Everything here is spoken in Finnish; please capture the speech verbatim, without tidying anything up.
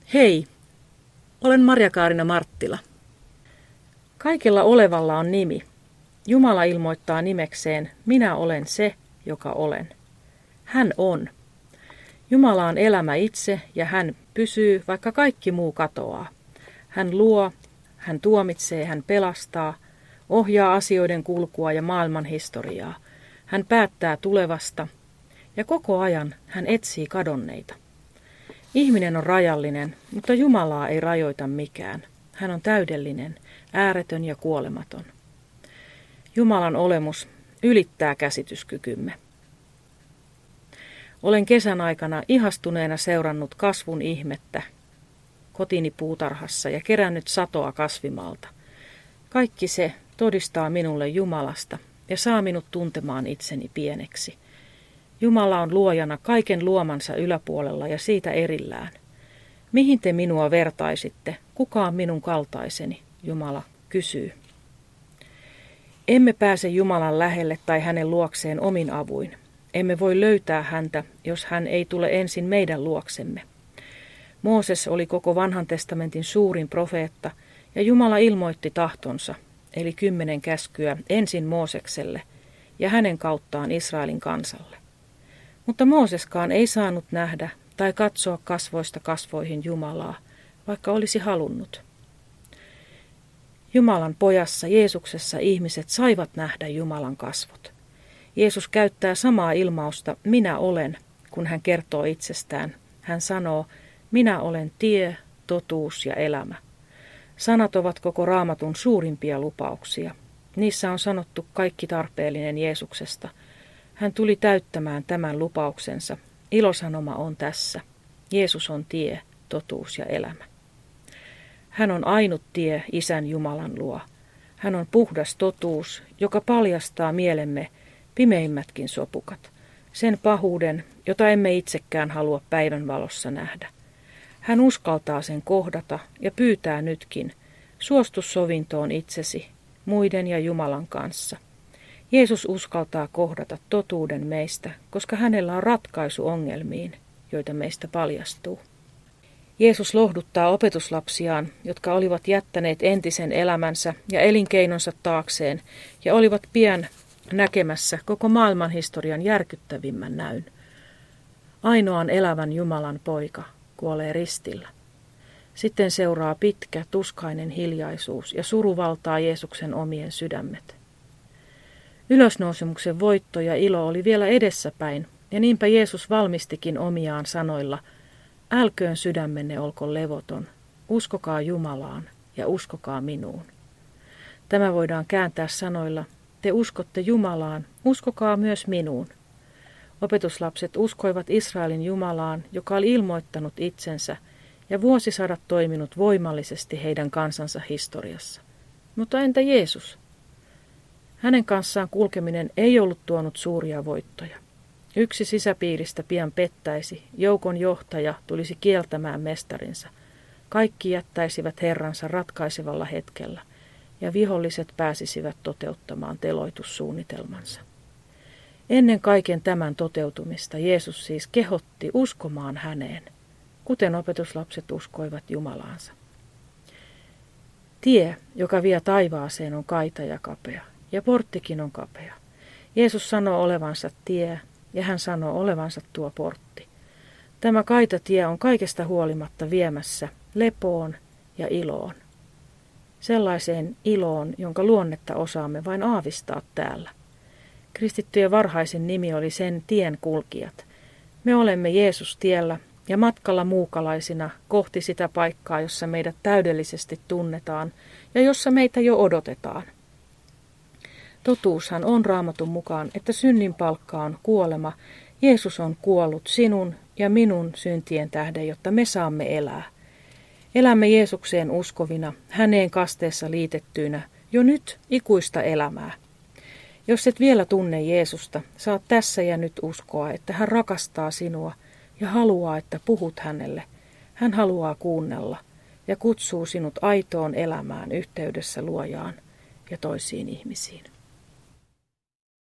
Hei, olen Marja-Kaarina Marttila. Kaikella olevalla on nimi. Jumala ilmoittaa nimekseen, minä olen se, joka olen. Hän on. Jumala on elämä itse ja hän pysyy, vaikka kaikki muu katoaa. Hän luo, hän tuomitsee, hän pelastaa, ohjaa asioiden kulkua ja maailman historiaa. Hän päättää tulevasta ja koko ajan hän etsii kadonneita. Ihminen on rajallinen, mutta Jumalaa ei rajoita mikään. Hän on täydellinen, ääretön ja kuolematon. Jumalan olemus ylittää käsityskykymme. Olen kesän aikana ihastuneena seurannut kasvun ihmettä kotini puutarhassa ja kerännyt satoa kasvimaalta. Kaikki se todistaa minulle Jumalasta ja saa minut tuntemaan itseni pieneksi. Jumala on luojana kaiken luomansa yläpuolella ja siitä erillään. Mihin te minua vertaisitte? Kuka on minun kaltaiseni? Jumala kysyy. Emme pääse Jumalan lähelle tai hänen luokseen omin avuin. Emme voi löytää häntä, jos hän ei tule ensin meidän luoksemme. Mooses oli koko vanhan testamentin suurin profeetta, ja Jumala ilmoitti tahtonsa, eli kymmenen käskyä, ensin Moosekselle ja hänen kauttaan Israelin kansalle. Mutta Mooseskaan ei saanut nähdä tai katsoa kasvoista kasvoihin Jumalaa, vaikka olisi halunnut. Jumalan pojassa Jeesuksessa ihmiset saivat nähdä Jumalan kasvot. Jeesus käyttää samaa ilmausta minä olen, kun hän kertoo itsestään. Hän sanoo, minä olen tie, totuus ja elämä. Sanat ovat koko Raamatun suurimpia lupauksia. Niissä on sanottu kaikki tarpeellinen Jeesuksesta. Hän tuli täyttämään tämän lupauksensa. Ilosanoma on tässä. Jeesus on tie, totuus ja elämä. Hän on ainut tie Isän Jumalan luo. Hän on puhdas totuus, joka paljastaa mielemme pimeimmätkin sopukat. Sen pahuuden, jota emme itsekään halua päivänvalossa nähdä. Hän uskaltaa sen kohdata ja pyytää nytkin, suostu sovintoon itsesi, muiden ja Jumalan kanssa. Jeesus uskaltaa kohdata totuuden meistä, koska hänellä on ratkaisu ongelmiin, joita meistä paljastuu. Jeesus lohduttaa opetuslapsiaan, jotka olivat jättäneet entisen elämänsä ja elinkeinonsa taakseen ja olivat pian näkemässä koko maailmanhistorian järkyttävimmän näyn. Ainoan elävän Jumalan poika kuolee ristillä. Sitten seuraa pitkä, tuskainen hiljaisuus ja suru valtaa Jeesuksen omien sydämet. Ylösnousemuksen voitto ja ilo oli vielä edessäpäin, ja niinpä Jeesus valmistikin omiaan sanoilla, älköön sydämenne olko levoton, uskokaa Jumalaan ja uskokaa minuun. Tämä voidaan kääntää sanoilla, te uskotte Jumalaan, uskokaa myös minuun. Opetuslapset uskoivat Israelin Jumalaan, joka oli ilmoittanut itsensä ja vuosisadat toiminut voimallisesti heidän kansansa historiassa. Mutta entä Jeesus? Hänen kanssaan kulkeminen ei ollut tuonut suuria voittoja. Yksi sisäpiiristä pian pettäisi, joukon johtaja tulisi kieltämään mestarinsa. Kaikki jättäisivät Herransa ratkaisevalla hetkellä, ja viholliset pääsisivät toteuttamaan teloitussuunnitelmansa. Ennen kaiken tämän toteutumista Jeesus siis kehotti uskomaan häneen, kuten opetuslapset uskoivat Jumalaansa. Tie, joka vie taivaaseen, on kaita ja kapea, ja porttikin on kapea. Jeesus sanoo olevansa tie, ja hän sanoo olevansa tuo portti. Tämä kaitatie on kaikesta huolimatta viemässä lepoon ja iloon. Sellaiseen iloon, jonka luonnetta osaamme vain aavistaa täällä. Kristittyjen varhaisin nimi oli sen tien kulkijat. Me olemme Jeesus tiellä ja matkalla muukalaisina kohti sitä paikkaa, jossa meidät täydellisesti tunnetaan ja jossa meitä jo odotetaan. Totuushan on Raamatun mukaan, että synnin palkka on kuolema. Jeesus on kuollut sinun ja minun syntien tähden, jotta me saamme elää. Elämme Jeesukseen uskovina, häneen kasteessa liitettyinä, jo nyt ikuista elämää. Jos et vielä tunne Jeesusta, saat tässä ja nyt uskoa, että hän rakastaa sinua ja haluaa, että puhut hänelle. Hän haluaa kuunnella ja kutsuu sinut aitoon elämään yhteydessä luojaan ja toisiin ihmisiin.